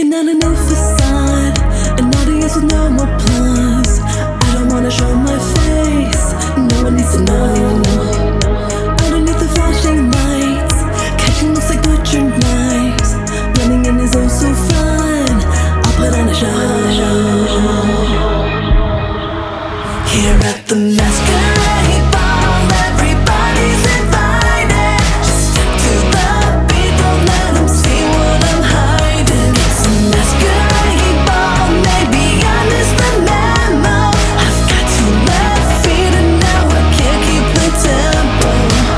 Picking out a new facade, an audience with no more plus. I don't wanna show my face, no one needs to know. Underneath the flashing lights, catching looks like butchered knives. Running in is oh so fun, I'll put on a show. Here at the Masquerade Ball, everybody's invited. Just step to the beat, don't let them see what I'm hiding. It's a masquerade ball, maybe I missed the memo. I've got 2 left feet and now I can't keep the tempo.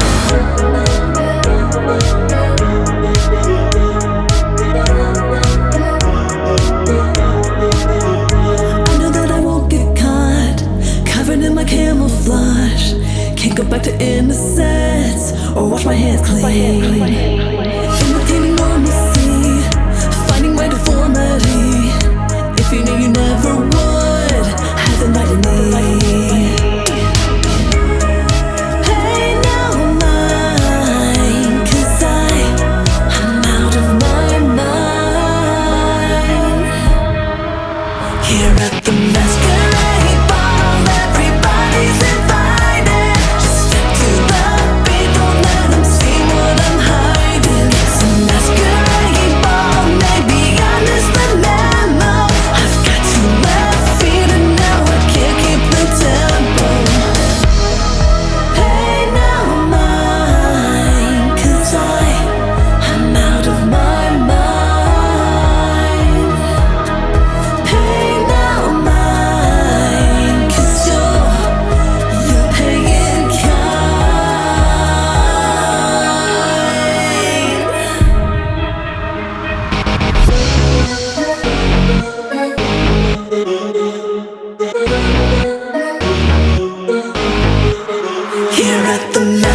I know that I won't get caught, covered in my camouflage. Can't go back to innocence or wash my hands clean. Imitating normalcy, fighting my deformity. If you knew you never would have invited me. Pay no mind, 'cause I'm out of my mind. Here at the Masquerade Ball, everybody's invited. Just step to the beat, don't let them see what I'm hiding. It's a masquerade ball, maybe I missed the memo. I've got 2 left feet and now I can't keep the tempo. Pay no mind, 'cause I'm out of my mind. Pay no mind, 'cause you're paying kind. Here at the